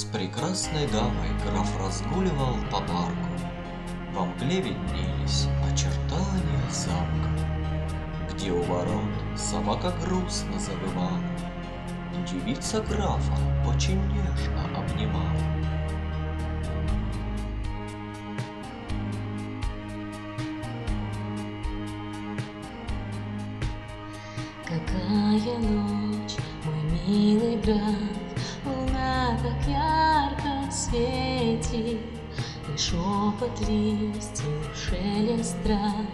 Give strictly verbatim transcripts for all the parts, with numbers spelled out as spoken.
прекрасной дамой граф разгуливал по парку. Во мгле виднелись очертания замка, где у ворот собака грустно завывала. Девица графа очень нежно обнимала. Какая ночь, мой милый граф, луна так ярко светит, и шепот листьев, шелест трав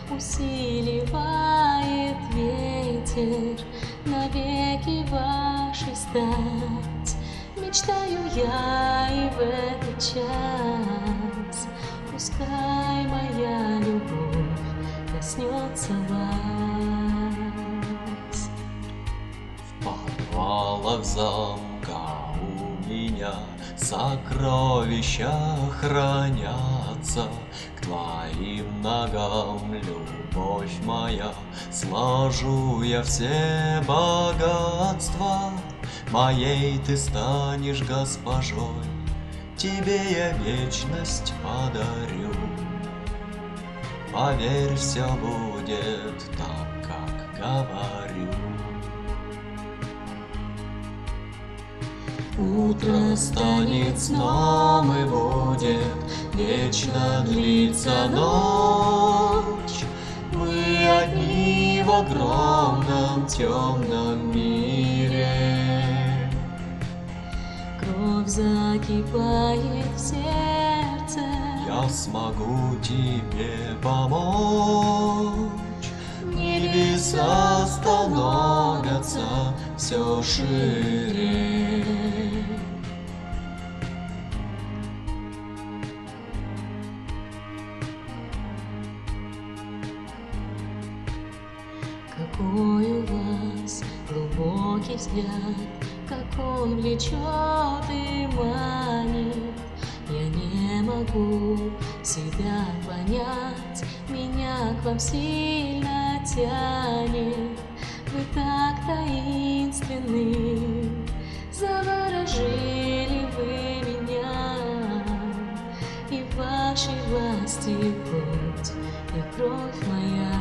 усиливает ветер. Навеки вашей стать мечтаю я и в этот час. Пускай моя любовь коснется вас. В подвалах замка у меня сокровища хранятся. К твоим ногам, любовь моя, сложу я все богатства. Моей ты станешь госпожой, тебе я вечность подарю. Поверь, все будет так, как говорю. Утро станет сном и будет вечно длиться ночь. Мы одни в огромном темном мире. Кровь закипает в сердце, Я смогу тебе помочь. Небеса становятся все шире. какой у вас глубокий взгляд, как он влечет и манит. Я не могу себя понять, меня к вам сильно тянет. Вы так таинственны, заворожили вы меня, и в вашей власти плоть и кровь моя.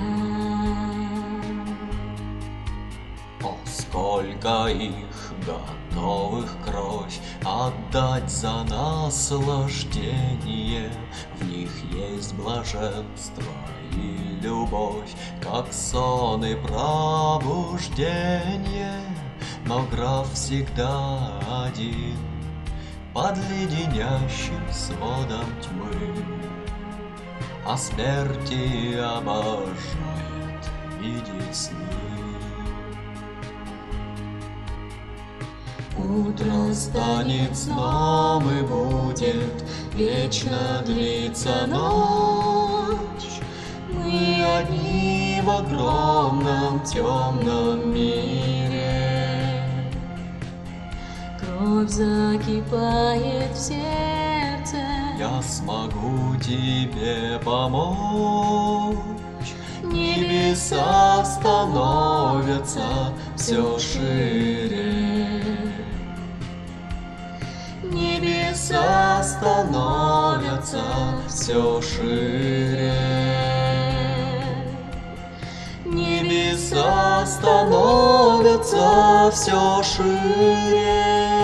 О, сколько их готовых кровь отдать за наслаждение. В них есть блаженство и любовь, как сон и пробуждение. Но граф всегда один под леденящим сводом тьмы, о смерти обожает видеть сны. Утро станет сном и будет вечно длиться ночь. Мы одни в огромном темном мире. Кровь закипает в сердце, Я смогу тебе помочь. Небеса становятся все шире. Небеса становятся все шире. Небеса становятся все шире.